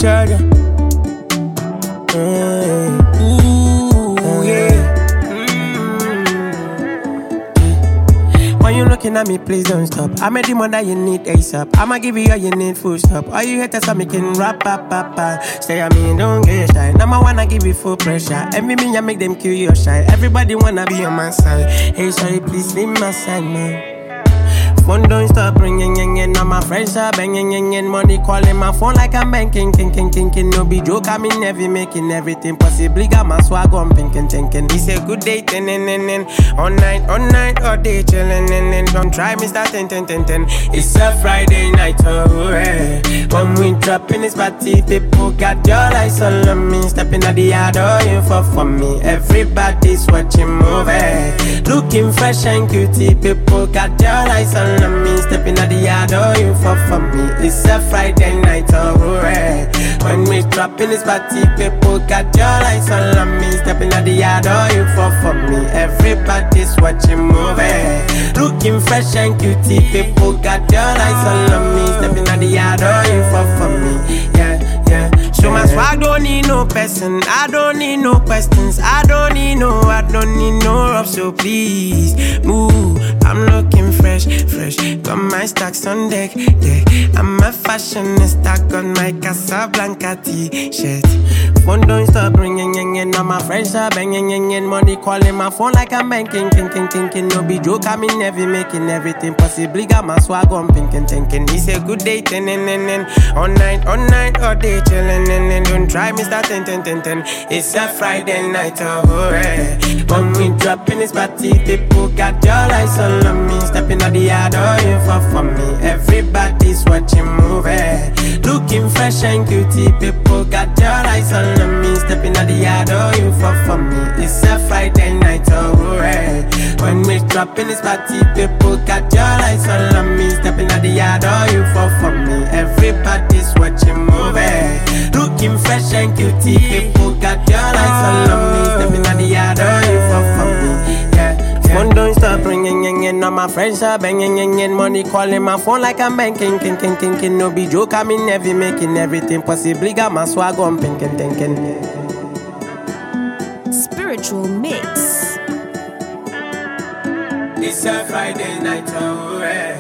Jaja. Ooh, yeah. When you looking at me, please don't stop. I'm a demon that you need ASAP. I'ma give you all you need, full stop. All you haters are making rap, stay at me, don't get shy. Now I wanna give you full pressure. Envy me, I make them kill your shy. Everybody wanna be on my side. Hey, sorry, please leave my side, man. Phone don't stop ringing, now my friends are banging, money calling my phone like I'm banking, king. No be joke, I'm in heavy, making everything possibly. Got my swag on pinkin'. It's a good day, all night, all day chillin', don't try me, start 10. It's a Friday night, oh yeah. When we drop in this party, people got your eyes on me. Stepping at the yard, oh, you for me. Everybody's watching movie, looking fresh and cutie. People got your eyes on me, stepping at the yard, oh, you for me. It's a Friday night, oh, yeah. When we drop in this party, people got your eyes on me, stepping at the yard, oh, you for me. Everybody's watching movie, looking fresh and cutie. People got your eyes on me, stepping at the yard, oh, you for me. Yeah. So my swag don't need no person, I don't need no questions, I don't need no rough, so please move. I'm looking fresh, got my stacks on deck. I'm a fashionista, got my Casablanca t-shirt. Phone don't stop ringing, now my friends are banging, money calling my phone like I'm banking, king. No be joke, I'm in heavy, making everything possibly. Got my swag on pinkin'. It's a good day, all night, all day chillin', don't try me, start 10. It's a Friday night, oh yeah. When we drop in this party, people got your eyes on me, stepping at the yard, oh, you for me. Everybody's watching movie, looking fresh and cutie. People got your eyes on me, stepping at the yard, oh, you for me. It's a Friday night, oh yeah. When we drop in this party, people got your eyes on me, stepping at the yard, oh, you for me. Everybody's watching movie, looking fresh and cutie. People got your eyes on me, stepping at the yard, oh, you for me. Yeah. Phone don't stop ringing, now my friends are banging, money calling my phone like I'm banking, king. No be joke, I'm in heavy, making everything possibly. Got my swag on pinkin'. Spiritual mix. It's a Friday night, oh yeah.